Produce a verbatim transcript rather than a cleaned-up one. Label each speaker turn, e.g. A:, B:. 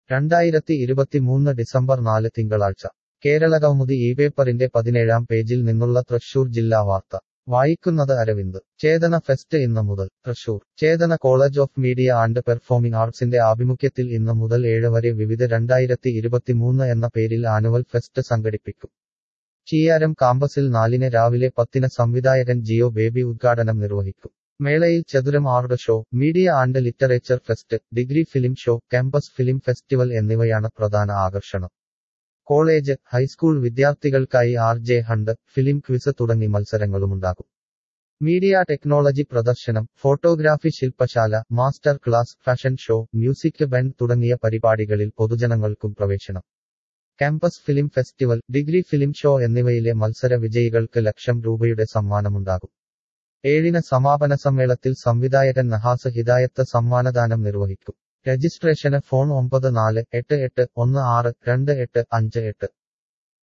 A: രണ്ടായിരത്തി ഇരുപത്തിമൂന്ന് ഡിസംബർ നാല് തിങ്കളാഴ്ച കേരളകൗമുദി ഈ പേപ്പറിന്റെ പതിനേഴാം പേജിൽ നിന്നുള്ള തൃശൂർ ജില്ലാ വാർത്ത വായിക്കുന്നത് അരവിന്ദ്. ചേതന ഫെസ്റ്റ് ഇന്ന് മുതൽ. Thrissur Chetana college of media and performing ആർട്സിന്റെ ആഭിമുഖ്യത്തിൽ ഇന്ന് മുതൽ ഏഴ് വരെ വിവിധ രണ്ടായിരത്തി ഇരുപത്തിമൂന്ന് എന്ന പേരിൽ ആനുവൽ ഫെസ്റ്റ് സംഘടിപ്പിക്കും. ചീയാരം കാമ്പസിൽ നാലിന് രാവിലെ പത്തിന് സംവിധായകൻ ജിയോ ബേബി ഉദ്ഘാടനം നിർവഹിക്കും. മേളയിൽ ചതുരം art show, media and literature fest, degree film show, campus film festival എന്നിവയാണ് പ്രധാന ആകർഷണം. കോളേജ്, ഹൈസ്കൂൾ വിദ്യാർത്ഥികൾക്കായി R J hunt, film quiz തുടങ്ങി മത്സരങ്ങളുമുണ്ടാകും. മീഡിയ ടെക്നോളജി പ്രദർശനം, ഫോട്ടോഗ്രാഫി ശില്പശാല, master class, fashion show, music band തുടങ്ങിയ പരിപാടികളിൽ പൊതുജനങ്ങൾക്കും പ്രവേശനം. Campus film festival, degree film show എന്നിവയിലെ മത്സര വിജയികൾക്ക് ലക്ഷം രൂപയുടെ സമ്മാനമുണ്ടാകും. ഏഴിന് സമാപന സമ്മേളനത്തിൽ സംവിധായകൻ നഹാസ് ഹിദായത്ത് സമ്മാനദാനം നിർവഹിക്കും. രജിസ്ട്രേഷന് ഫോൺ ഒമ്പത് നാല് എട്ട് എട്ട് ഒന്ന് ആറ് രണ്ട് എട്ട് അഞ്ച് എട്ട്.